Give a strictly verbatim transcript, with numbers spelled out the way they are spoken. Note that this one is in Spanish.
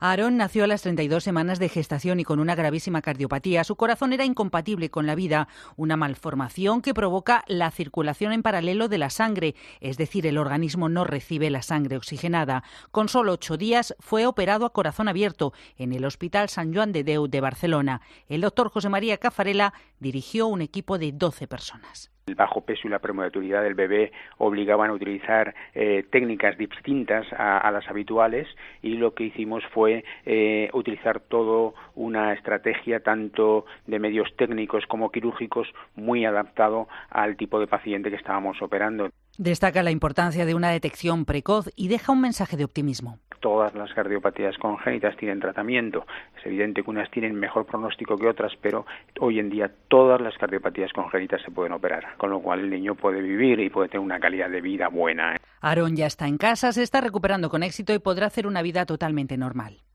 Aarón nació a las treinta y dos semanas de gestación y con una gravísima cardiopatía. Su corazón era incompatible con la vida, una malformación que provoca la circulación en paralelo de la sangre, es decir, el organismo no recibe la sangre oxigenada. Con solo ocho días fue operado a corazón abierto en el Hospital Sant Joan de Déu de Barcelona. El doctor José María Caffarela dirigió un equipo de doce personas. El bajo peso y la prematuridad del bebé obligaban a utilizar eh, técnicas distintas a, a las habituales, y lo que hicimos fue eh, utilizar toda una estrategia tanto de medios técnicos como quirúrgicos muy adaptado al tipo de paciente que estábamos operando. Destaca la importancia de una detección precoz y deja un mensaje de optimismo. Todas las cardiopatías congénitas tienen tratamiento. Es evidente que unas tienen mejor pronóstico que otras, pero hoy en día todas las cardiopatías congénitas se pueden operar, con lo cual el niño puede vivir y puede tener una calidad de vida buena. Aarón ya está en casa, se está recuperando con éxito y podrá hacer una vida totalmente normal.